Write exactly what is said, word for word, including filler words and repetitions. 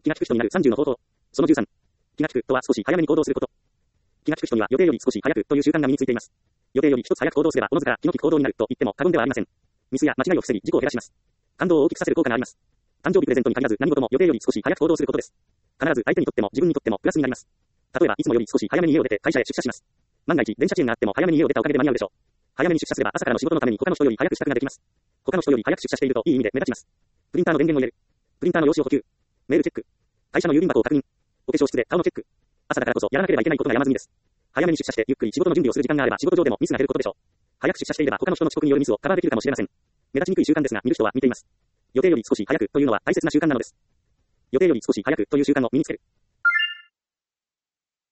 気が利く人になるさんじゅうの方法。そのじゅうさん。気が利くとは少し早めに行動すること。気が利く人には予定より少し早くという習慣が身についています。予定より一つ早く行動すればおのずから気の利く行動になると言っても過言ではありません。ミスや間違いを防ぎ事故を減らします。感動を大きくさせる効果があります。誕生日プレゼントに限らず何事も予定より少し早く行動することです。必ず相手にとっても自分にとってもプラスになります。例えばいつもより少し早めに家を出て会社へ出社します。万が一電車遅延があっても早めに家を出たおかげで間に合うでしょう。早めに出社すれば朝からの仕事のために他の人より早く支度ができます。他の人より早く出社しているといい意味で目立ちます。プリンターの電源を入れる。プリンターの用紙を補給。メールチェック。会社の郵便箱を確認。お化粧室で顔のチェック。朝だからこそやらなければいけないことが山積みです。早めに出社してゆっくり仕事の準備をする時間があれば仕事上でもミスが減ることでしょう。早く出社していれば他の人の遅刻によるミスをカバーできるかもしれません。目立ちにくい習慣ですが見る人は見ています。予定より少し早くというのは大切な習慣なのです。予定より少し早くという習慣を身につける。